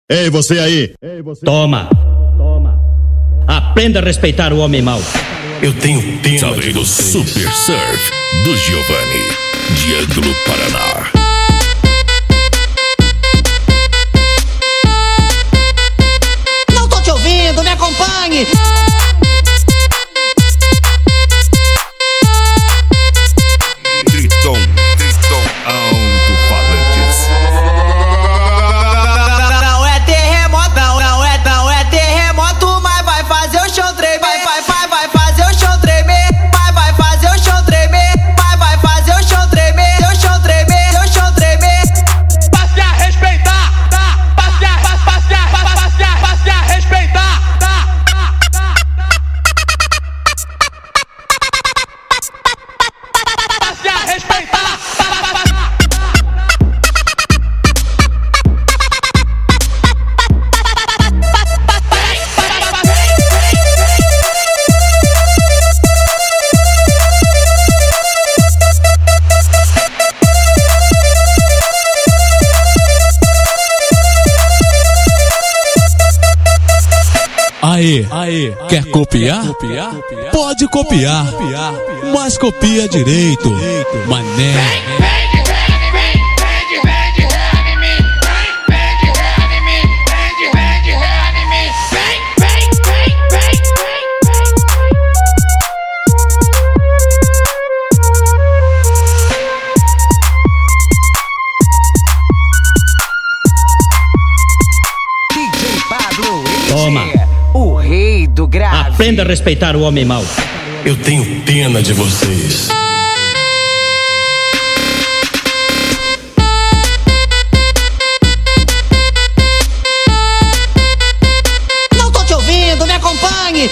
Ei, você aí! Toma! Aprenda a respeitar o homem mau. Eu tenho pena Salve do Super Surf do Giovanni, de Ângulo, Paraná. Não tô te ouvindo, me acompanhe! Triton Alto-Falantes. Não é terremoto, não é terremoto, mas vai fazer o chão tremer. Vai fazer o chão tremer. Vai fazer o chão tremer. Vai fazer o chão tremer. O chão tremer, o chão tremer. Passe a respeitar, tá? Passe a respeitar, tá? Passe a respeitar. Aê, quer copiar? Pode copiar, mas copia direito, mané. Toma! O rei do grave. Aprenda a respeitar o homem mau. Eu tenho pena de vocês. Não tô te ouvindo, me acompanhe!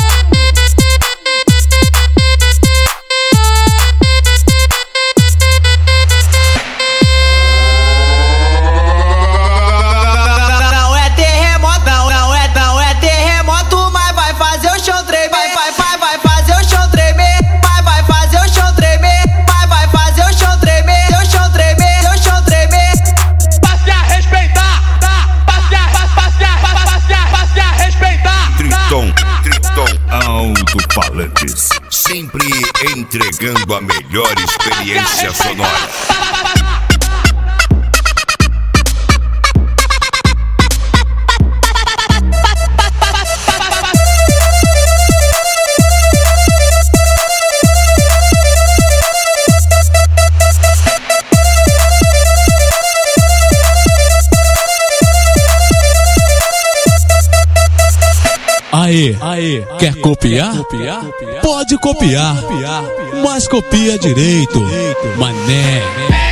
Não é terremoto, não é terremoto, mas vai fazer o chão tremer. Vai fazer o chão tremer. Vai fazer o chão tremer. Vai fazer o chão tremer. O chão tremer, o chão tremer. Passe a respeitar, tá? Passe a respeitar. Triton Alto-Falantes, sempre entregando a melhor experiência sonora. Aê, quer copiar? Pode copiar, mas copia direito, mané.